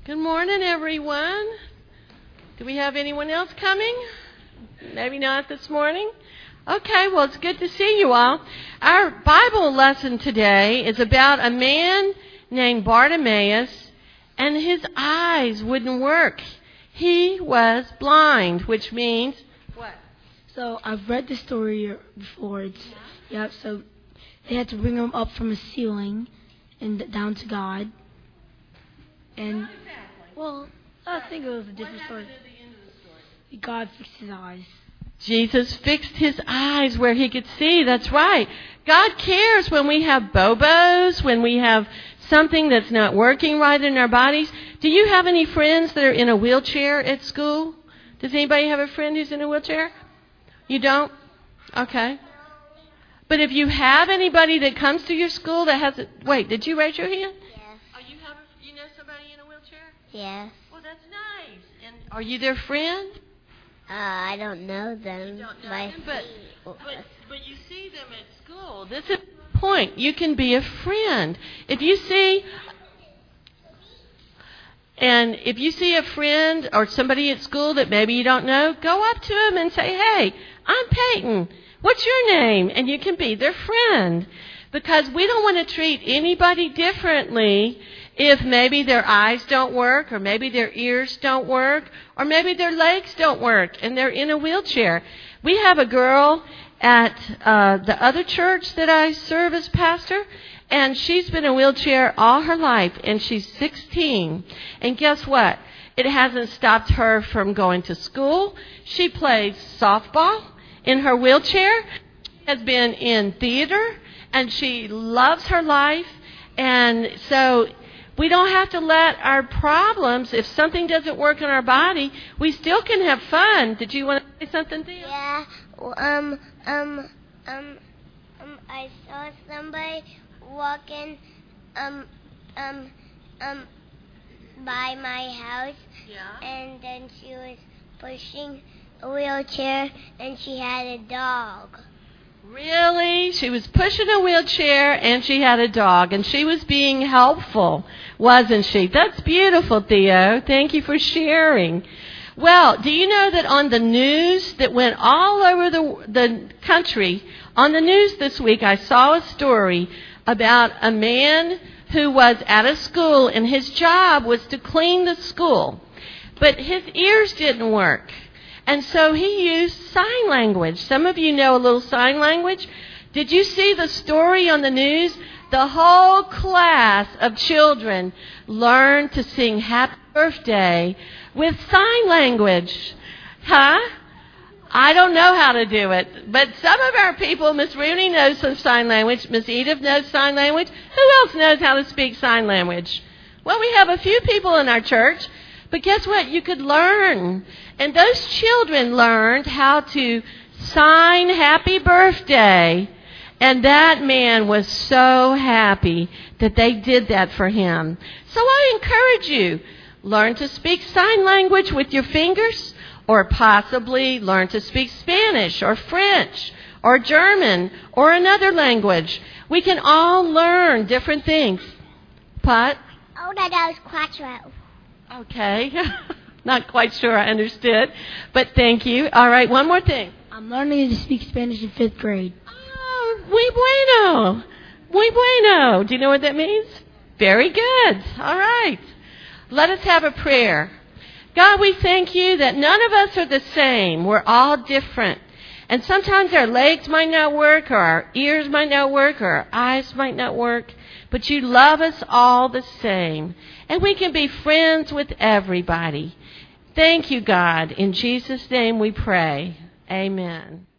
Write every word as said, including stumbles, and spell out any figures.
Good morning, everyone. Do we have anyone else coming? Maybe not this morning. Okay, well, it's good to see you all. Our Bible lesson today is about a man named Bartimaeus, and his eyes wouldn't work. He was blind, which means what? So I've read the story before. It's, yeah. Yep. So they had to bring him up from a ceiling and down to God. And Not exactly. Well, I think it was a different story. At the end of the story? God fixed his eyes. Jesus fixed his eyes where he could see. That's right. God cares when we have bobos, when we have something that's not working right in our bodies. Do you have any friends that are in a wheelchair at school? Does anybody have a friend who's in a wheelchair? You don't? Okay. But if you have anybody that comes to your school that has a... Wait, did you raise your hand? Yes. Oh, you have a, you know somebody in a wheelchair? Yes. Well, that's nice. And are you their friend? Uh, I don't know them. You don't know by them, but, feet. but, but you see them at school. This is the point. You can be a friend. If you see... And if you see a friend or somebody at school that maybe you don't know, go up to them and say, hey, I'm Peyton. What's your name? And you can be their friend. Because we don't want to treat anybody differently if maybe their eyes don't work, or maybe their ears don't work, or maybe their legs don't work and they're in a wheelchair. We have a girl at uh, the other church that I serve as pastor, and she's been in a wheelchair all her life, and she's sixteen. And guess what? It hasn't stopped her from going to school. She plays softball in her wheelchair, has been in theater, and she loves her life. And so we don't have to let our problems, if something doesn't work in our body, we still can have fun. Did you want to say something, Thea? Yeah. Well, um, um, um, um, I saw somebody walking, um, um, um, by my house. Yeah. And then she was pushing a wheelchair, and she had a dog. Really? She was pushing a wheelchair and she had a dog, and she was being helpful, wasn't she? That's beautiful, Theo. Thank you for sharing. Well, do you know that on the news that went all over the, the country, on the news this week, I saw a story about a man who was at a school, and his job was to clean the school, but his ears didn't work. And so he used sign language. Some of you know a little sign language. Did you see the story on the news? The whole class of children learned to sing Happy Birthday with sign language. Huh? I don't know how to do it. But some of our people, Miss Rooney knows some sign language. Miss Edith knows sign language. Who else knows how to speak sign language? Well, we have a few people in our church. But guess what? You could learn. And those children learned how to sign Happy Birthday. And that man was so happy that they did that for him. So I encourage you, learn to speak sign language with your fingers, or possibly learn to speak Spanish or French or German or another language. We can all learn different things. Pat? Oh, that was quattro. Okay. Not quite sure I understood, but thank you. All right, one more thing. I'm learning to speak Spanish in fifth grade. Oh, muy bueno. Muy bueno. Do you know what that means? Very good. All right. Let us have a prayer. God, we thank you that none of us are the same. We're all different. And sometimes our legs might not work, or our ears might not work, or our eyes might not work. But you love us all the same. And we can be friends with everybody. Thank you, God. In Jesus' name we pray. Amen.